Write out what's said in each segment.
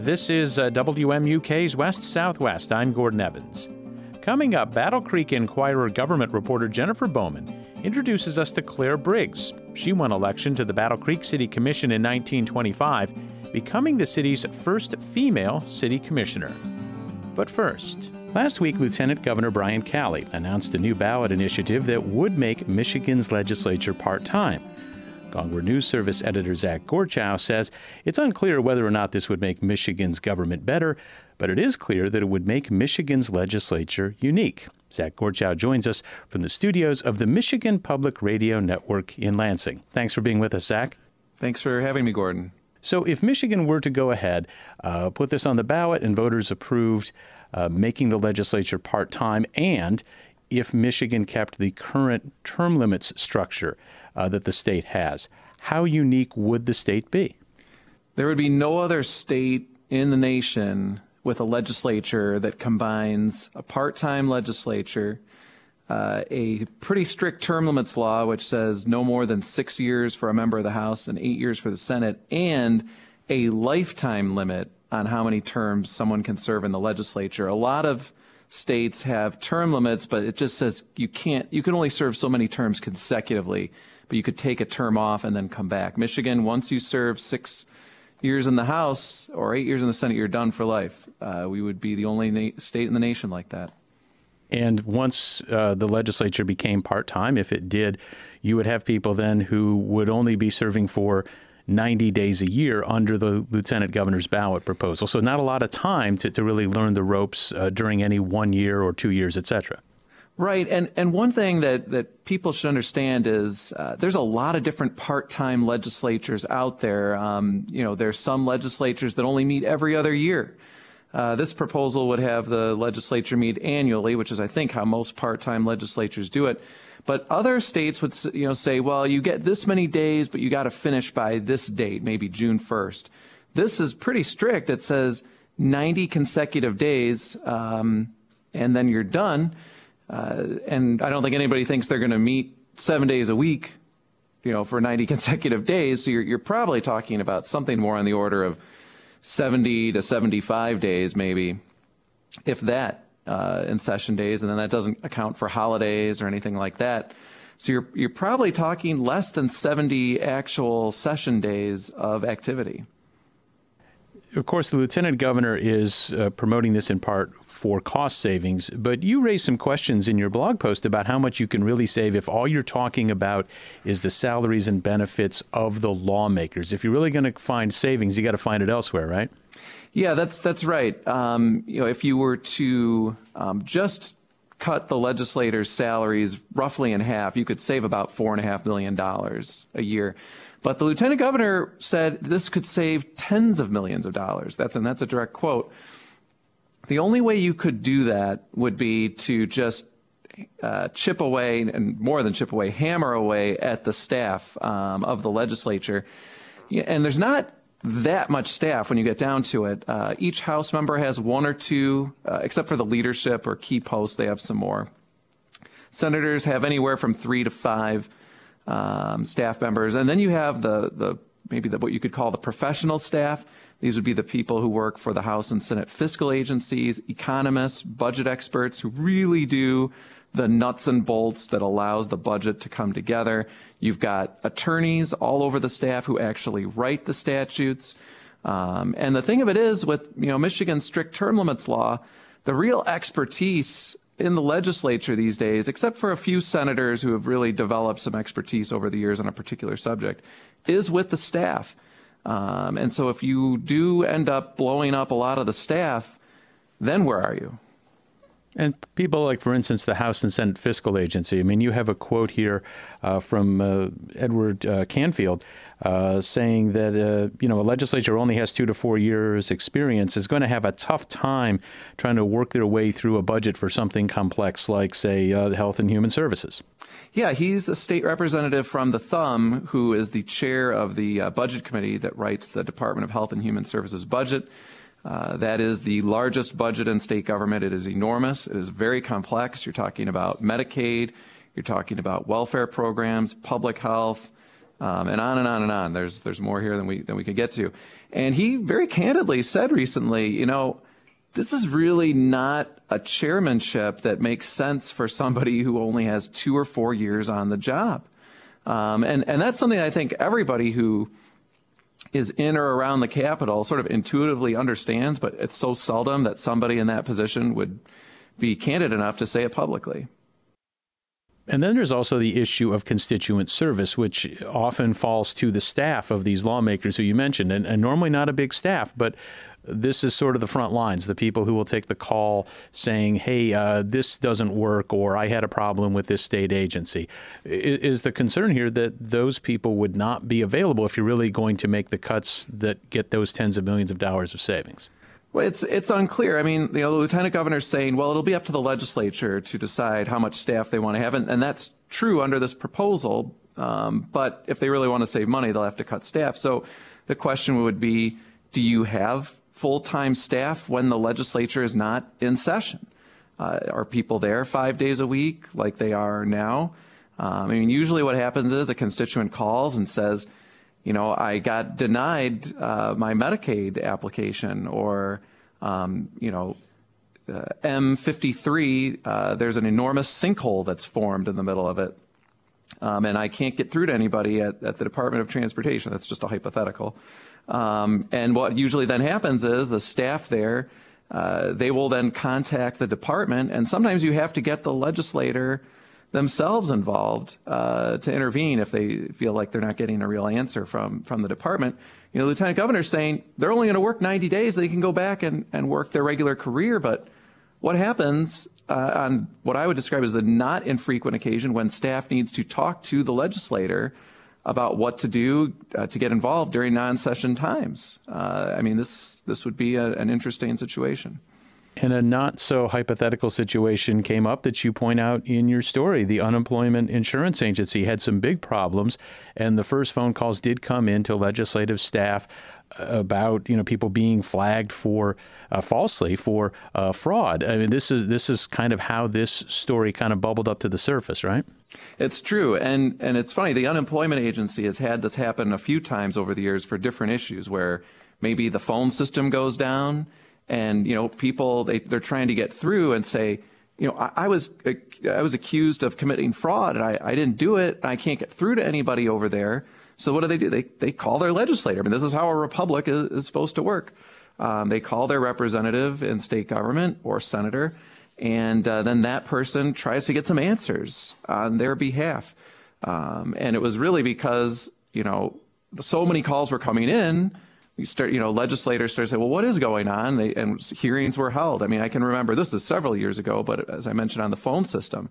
This is WMUK's West Southwest. I'm Gordon Evans. Coming up, Battle Creek Inquirer government reporter Jennifer Bowman introduces us to Claire Briggs. She won election to the Battle Creek City Commission in 1925, becoming the city's first female city commissioner. But first, last week, Lieutenant Governor Brian Calley announced a new ballot initiative that would make Michigan's legislature part-time. Gongwer News Service editor Zach Gorchow says it's unclear whether or not this would make Michigan's government better, but it is clear that it would make Michigan's legislature unique. Zach Gorchow joins us from the studios of the Michigan Public Radio Network in Lansing. Thanks for being with us, Zach. Thanks for having me, Gordon. So if Michigan were to go ahead, put this on the ballot and voters approved making the legislature part-time, and if Michigan kept the current term limits structure that the state has, how unique would the state be? There would be no other state in the nation with a legislature that combines a part-time legislature, a pretty strict term limits law, which says no more than 6 years for a member of the House and 8 years for the Senate, and a lifetime limit on how many terms someone can serve in the legislature. A lot of states have term limits, but it just says you can only serve so many terms consecutively, but you could take a term off and then come back. Michigan, once you serve 6 years in the House or 8 years in the Senate, you're done for life. We would be the only state in the nation like that. And once the legislature became part-time, if it did, you would have people then who would only be serving for 90 days a year under the lieutenant governor's ballot proposal. So not a lot of time to really learn the ropes during any 1 year or 2 years, et cetera. Right. And one thing that people should understand is there's a lot of different part-time legislatures out there. There's some legislatures that only meet every other year. This proposal would have the legislature meet annually, which is, I think, how most part-time legislatures do it. But other states would, say, well, you get this many days, but you got to finish by this date, maybe June 1st. This is pretty strict. It says 90 consecutive days, and then you're done. And I don't think anybody thinks they're going to meet 7 days a week, for 90 consecutive days. So you're probably talking about something more on the order of 70 to 75 days, maybe, if that. In session days, and then that doesn't account for holidays or anything like that. So you're probably talking less than 70 actual session days of activity. Of course, the lieutenant governor is promoting this in part for cost savings, but you raised some questions in your blog post about how much you can really save if all you're talking about is the salaries and benefits of the lawmakers. If you're really going to find savings, you got to find it elsewhere, right? Yeah, that's right. If you were to just cut the legislators' salaries roughly in half, you could save about $4.5 million a year. But the lieutenant governor said this could save tens of millions of dollars. That's a direct quote. The only way you could do that would be to just chip away, and more than chip away, hammer away at the staff of the legislature. And there's not that much staff when you get down to it. Each House member has one or two, except for the leadership or key posts, they have some more. Senators have anywhere from 3 to 5 staff members. And then you have what you could call the professional staff. These would be the people who work for the House and Senate fiscal agencies, economists, budget experts who really do the nuts and bolts that allows the budget to come together. You've got attorneys all over the staff who actually write the statutes. And the thing of it is, with Michigan's strict term limits law, the real expertise in the legislature these days, except for a few senators who have really developed some expertise over the years on a particular subject, is with the staff. And so if you do end up blowing up a lot of the staff, then where are you? And people like, for instance, the House and Senate Fiscal Agency. I mean, you have a quote here from Edward Canfield saying that, a legislature only has 2 to 4 years experience is going to have a tough time trying to work their way through a budget for something complex like, say, Health and Human Services. Yeah, he's a state representative from the Thumb, who is the chair of the budget committee that writes the Department of Health and Human Services budget. That is the largest budget in state government. It is enormous. It is very complex. You're talking about Medicaid. You're talking about welfare programs, public health, and on and on and on. There's more here than we could get to. And he very candidly said recently, this is really not a chairmanship that makes sense for somebody who only has 2 or 4 years on the job. And that's something I think everybody who is in or around the Capitol sort of intuitively understands, but it's so seldom that somebody in that position would be candid enough to say it publicly. And then there's also the issue of constituent service, which often falls to the staff of these lawmakers who you mentioned, and normally not a big staff, but this is sort of the front lines, the people who will take the call saying, hey, this doesn't work, or I had a problem with this state agency. Is the concern here that those people would not be available if you're really going to make the cuts that get those tens of millions of dollars of savings? Well, it's unclear. I mean, the lieutenant governor's saying, well, it'll be up to the legislature to decide how much staff they want to have. And that's true under this proposal. But if they really want to save money, they'll have to cut staff. So the question would be, do you have full-time staff when the legislature is not in session? Are people there 5 days a week like they are now? Usually what happens is a constituent calls and says, I got denied my Medicaid application, or, M53, there's an enormous sinkhole that's formed in the middle of it, and I can't get through to anybody at the Department of Transportation. That's just a hypothetical. And what usually then happens is the staff there, they will then contact the department, and sometimes you have to get the legislator themselves involved to intervene if they feel like they're not getting a real answer from the department. The lieutenant governor's saying they're only going to work 90 days. They can go back and work their regular career. But what happens on what I would describe as the not infrequent occasion when staff needs to talk to the legislator about what to do to get involved during non-session times? This would be an interesting situation. And a not-so-hypothetical situation came up that you point out in your story. The Unemployment Insurance Agency had some big problems, and the first phone calls did come in to legislative staff about people being flagged for falsely for fraud. This is kind of how this story kind of bubbled up to the surface, right? It's true, and it's funny. The Unemployment Agency has had this happen a few times over the years for different issues, where maybe the phone system goes down. And, people, they're trying to get through and say, I was accused of committing fraud and I didn't do it. And I can't get through to anybody over there. So what do? They call their legislator. This is how a republic is supposed to work. They call their representative in state government or senator, and then that person tries to get some answers on their behalf. And it was really because, so many calls were coming in. Legislators started saying, well, what is going on? And hearings were held. I can remember, this is several years ago, but as I mentioned on the phone system,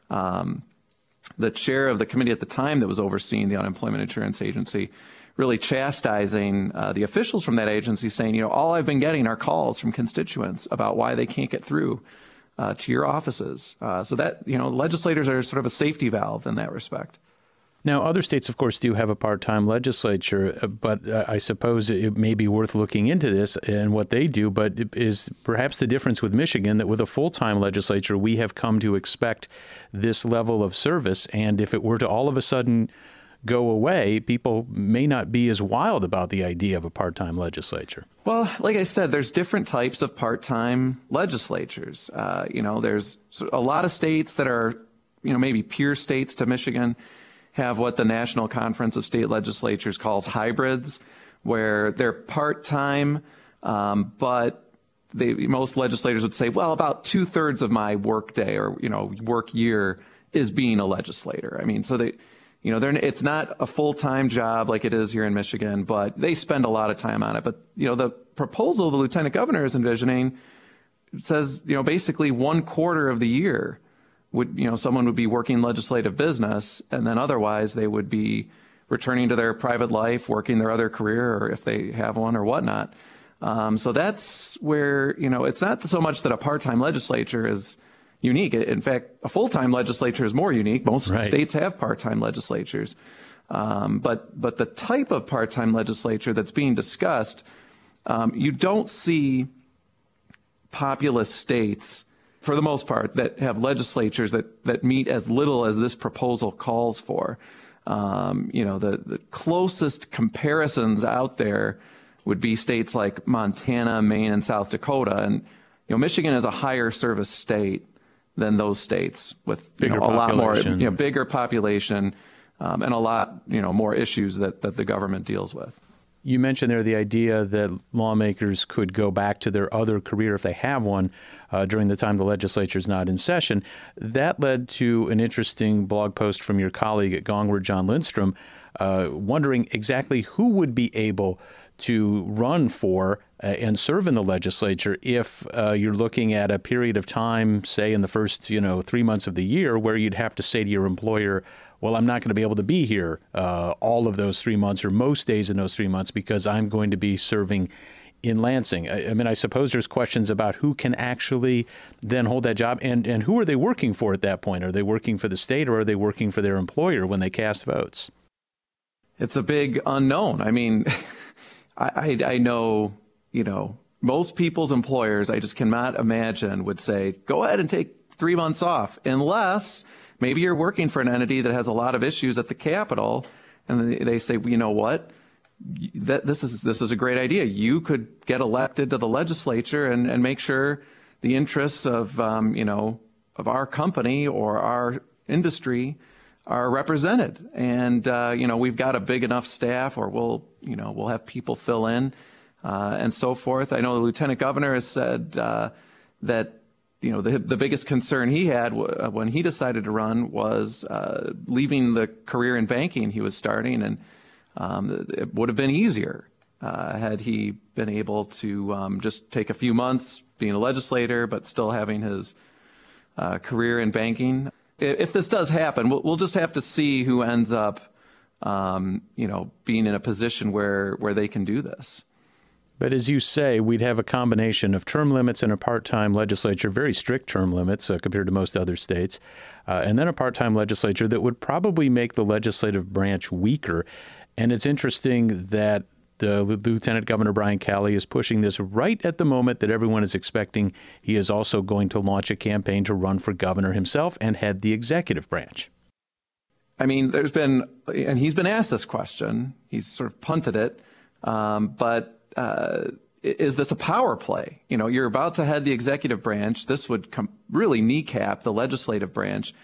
the chair of the committee at the time that was overseeing the Unemployment Insurance Agency really chastising the officials from that agency, saying, all I've been getting are calls from constituents about why they can't get through to your offices. So that, legislators are sort of a safety valve in that respect. Now, other states, of course, do have a part-time legislature, but I suppose it may be worth looking into this and what they do, but is perhaps the difference with Michigan that with a full-time legislature, we have come to expect this level of service, and if it were to all of a sudden go away, people may not be as wild about the idea of a part-time legislature. Well, like I said, there's different types of part-time legislatures. There's a lot of states that are, maybe peer states to Michigan, have what the National Conference of State Legislatures calls hybrids, where they're part-time, but most legislators would say, well, about 2/3 of my work day or, work year is being a legislator. So it's not a full-time job like it is here in Michigan, but they spend a lot of time on it. But, the proposal the lieutenant governor is envisioning says, basically 1/4 of the year someone would be working legislative business, and then otherwise they would be returning to their private life, working their other career, or if they have one or whatnot. So that's where, it's not so much that a part-time legislature is unique. In fact, a full-time legislature is more unique. Most states have part-time legislatures. But the type of part-time legislature that's being discussed, you don't see populous states, for the most part, that have legislatures that meet as little as this proposal calls for. The closest comparisons out there would be states like Montana, Maine, and South Dakota. And, Michigan is a higher service state than those states with bigger a lot more, population. bigger population and a lot, more issues that the government deals with. You mentioned there the idea that lawmakers could go back to their other career if they have one during the time the legislature is not in session. That led to an interesting blog post from your colleague at Gongwer, John Lindstrom, wondering exactly who would be able to run for and serve in the legislature if you're looking at a period of time, say in the first 3 months of the year, where you'd have to say to your employer, well, I'm not going to be able to be here all of those 3 months or most days in those 3 months because I'm going to be serving in Lansing. I suppose there's questions about who can actually then hold that job and who are they working for at that point? Are they working for the state or are they working for their employer when they cast votes? It's a big unknown. I know, most people's employers, I just cannot imagine, would say, go ahead and take 3 months off, unless maybe you're working for an entity that has a lot of issues at the Capitol, and they say, well, you know what, this is a great idea. You could get elected to the legislature and make sure the interests of, of our company or our industry are represented. And, we've got a big enough staff, or we'll have people fill in and so forth. I know the lieutenant governor has said that, the biggest concern he had when he decided to run was leaving the career in banking he was starting. And it would have been easier had he been able to just take a few months being a legislator, but still having his career in banking. If this does happen, we'll just have to see who ends up, being in a position where they can do this. But as you say, we'd have a combination of term limits and a part-time legislature, very strict term limits compared to most other states, and then a part-time legislature that would probably make the legislative branch weaker. And it's interesting that the Lieutenant Governor Brian Calley is pushing this right at the moment that everyone is expecting he is also going to launch a campaign to run for governor himself and head the executive branch. There's been, and he's been asked this question, he's sort of punted it, but is this a power play? You're about to head the executive branch. This would really kneecap the legislative branch.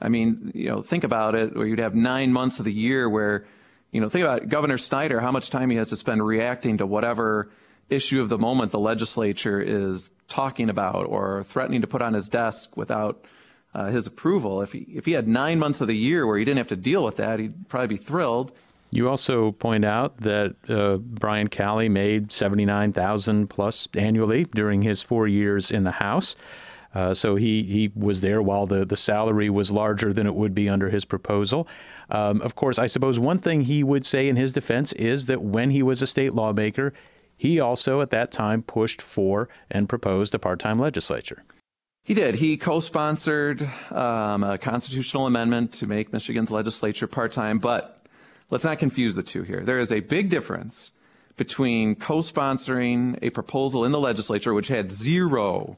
Think about it, where you'd have 9 months of the year where, think about Governor Snyder, how much time he has to spend reacting to whatever issue of the moment the legislature is talking about or threatening to put on his desk without his approval. If he had 9 months of the year where he didn't have to deal with that, he'd probably be thrilled. You also point out that Brian Calley made $79,000 plus annually during his 4 years in the House. So he was there while the salary was larger than it would be under his proposal. Of course, I suppose one thing he would say in his defense is that when he was a state lawmaker, he also at that time pushed for and proposed a part-time legislature. He did. He co-sponsored a constitutional amendment to make Michigan's legislature part-time, but let's not confuse the two here. There is a big difference between co-sponsoring a proposal in the legislature, which had zero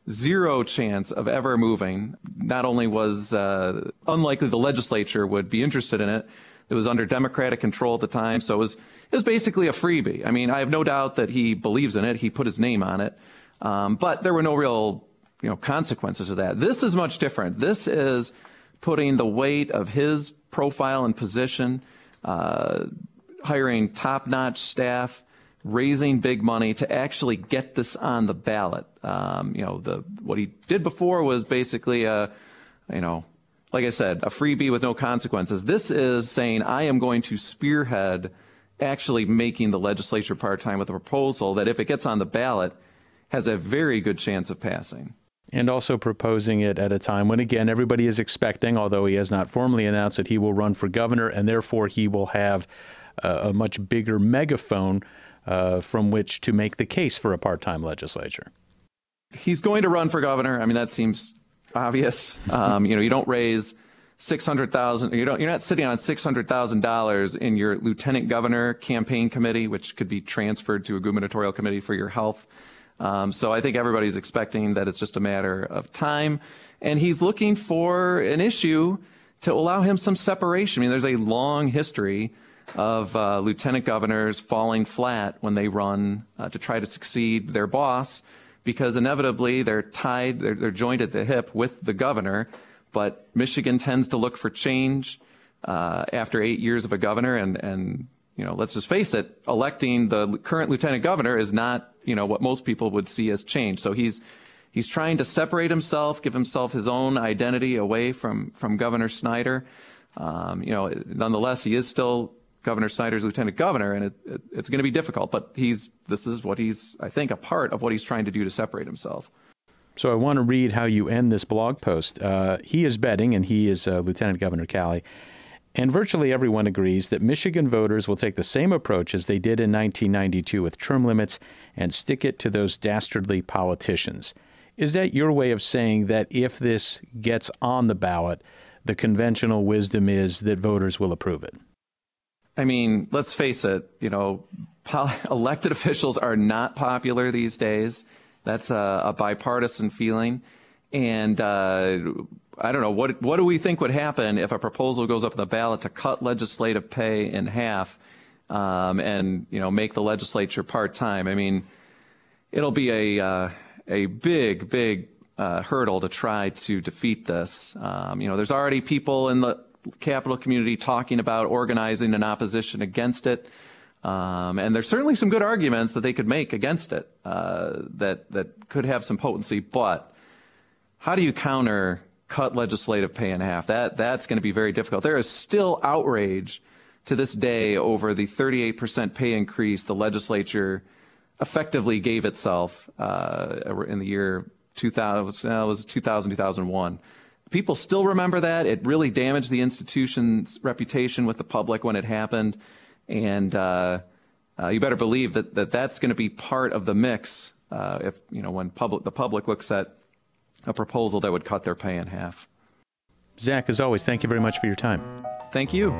chance of ever moving. Not only was unlikely the legislature would be interested in it, it was under Democratic control at the time, so it was basically a freebie. I have no doubt that he believes in it. He put his name on it, but there were no real consequences to that. This is much different. This is putting the weight of his profile and position, hiring top-notch staff, raising big money to actually get this on the ballot. What he did before was basically like I said, a freebie with no consequences. This is saying, I am going to spearhead actually making the legislature part-time with a proposal that if it gets on the ballot, has a very good chance of passing. And also proposing it at a time when, again, everybody is expecting, although he has not formally announced that he will run for governor, and therefore he will have a much bigger megaphone from which to make the case for a part-time legislature. He's going to run for governor. That seems obvious. You don't raise $600,000. You're not sitting on $600,000 in your lieutenant governor campaign committee, which could be transferred to a gubernatorial committee for your health. So I think everybody's expecting that it's just a matter of time. And he's looking for an issue to allow him some separation. I mean, there's a long history of lieutenant governors falling flat when they run to try to succeed their boss, because inevitably they're tied, they're joined at the hip with the governor. But Michigan tends to look for change after 8 years of a governor, and let's just face it, electing the current lieutenant governor is not what most people would see as change. So he's trying to separate himself, give himself his own identity away from Governor Snyder. Nonetheless, he is still Governor Snyder's lieutenant governor, and it's going to be difficult. But this is what he's, I think, a part of what he's trying to do to separate himself. So I want to read how you end this blog post. He is betting, and he is Lieutenant Governor Calley, and virtually everyone agrees that Michigan voters will take the same approach as they did in 1992 with term limits and stick it to those dastardly politicians. Is that your way of saying that if this gets on the ballot, the conventional wisdom is that voters will approve it? I mean, let's face it, elected officials are not popular these days. That's a bipartisan feeling. And I don't know, what do we think would happen if a proposal goes up on the ballot to cut legislative pay in half and make the legislature part-time? I mean, it'll be a big hurdle to try to defeat this. There's already people in the Capitol community talking about organizing an opposition against it. And there's certainly some good arguments that they could make against it that could have some potency. But how do you cut legislative pay in half? That's going to be very difficult. There is still outrage to this day over the 38% pay increase the legislature effectively gave itself in the year 2001. People still remember that. It really damaged the institution's reputation with the public when it happened. And you better believe that that's going to be part of the mix when the public looks at a proposal that would cut their pay in half. Zach, as always, thank you very much for your time. Thank you.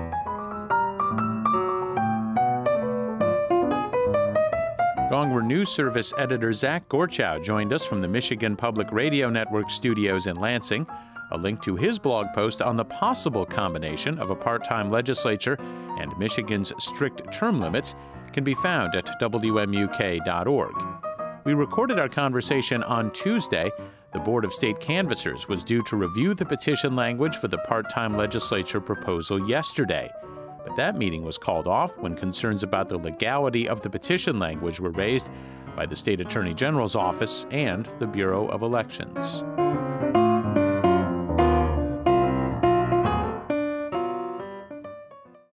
Gongwer News Service editor Zach Gorchow joined us from the Michigan Public Radio Network studios in Lansing. A link to his blog post on the possible combination of a part-time legislature and Michigan's strict term limits can be found at WMUK.org. We recorded our conversation on Tuesday. The Board of State Canvassers was due to review the petition language for the part-time legislature proposal yesterday. But that meeting was called off when concerns about the legality of the petition language were raised by the State Attorney General's office and the Bureau of Elections.